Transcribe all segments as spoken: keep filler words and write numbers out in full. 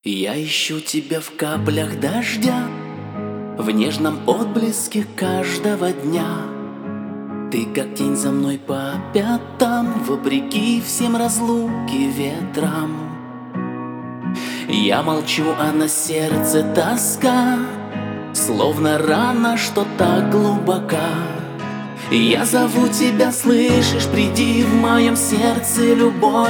Я ищу тебя в каплях дождя, в нежном отблеске каждого дня. Ты как тень за мной по пятам, вопреки всем разлуки ветрам. Я молчу, а на сердце тоска, словно рана, что так глубока. Я зову тебя, слышишь, приди в моем сердце, любовь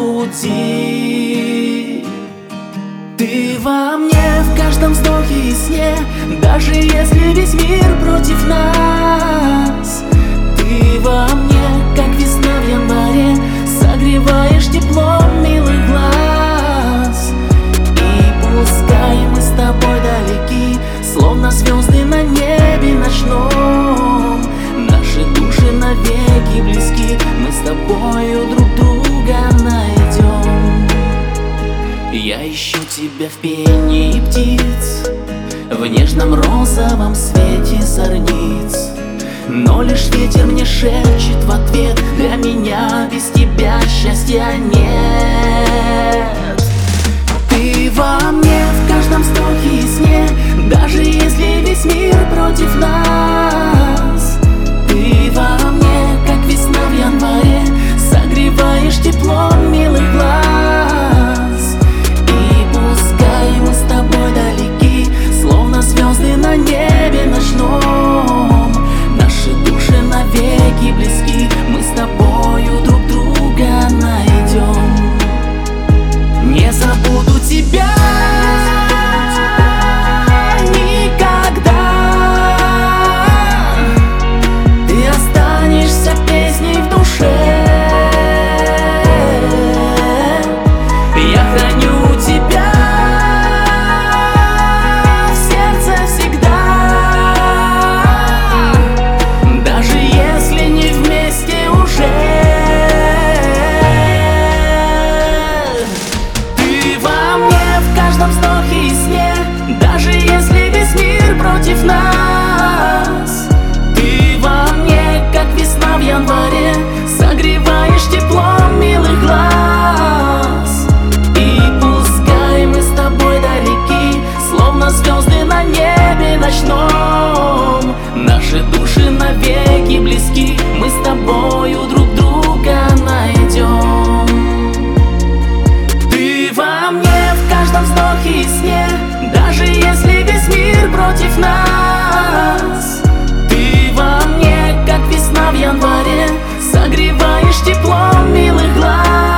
разбуди. Ты во мне в каждом вздохе и сне, даже если весь мир против нас. Ты во мне, как весна в январе, согреваешь теплом милых глаз. И пускай мы с тобой далеки, словно звезды на небе ночном, наши души навеки близки, мы с тобою друг друга найдем. Я ищу тебя в пении птиц, в нежном розовом свете зорниц. Но лишь ветер мне шепчет в ответ: для меня без тебя счастья нет. Ты во мне в каждом вздохе и сне, даже если весь мир против нас. Ты во мне, как весна в январе, согреваешь теплом милых глаз. И пускай мы с тобой далеки, словно звезды на небе ночном, наши души навеки близки, мы с тобою друг друга найдем. Не забуду тебя никогда, ты останешься песней в душе. Я храню тебя в сердце всегда, даже если не вместе уже. Ты во мне в каждом вздохе и сне, даже если весь мир против нас. Ты во мне, как весна в январе, согреваешь теплом милых глаз. И пускай мы с тобой далеки, словно звезды на небе ночном, наши души навеки близки, мы с тобою друг друга найдем. Ты во мне в каждом вздохе и сне, даже если весь мир против нас. Ты во мне, как весна в январе, согреваешь теплом милых глаз.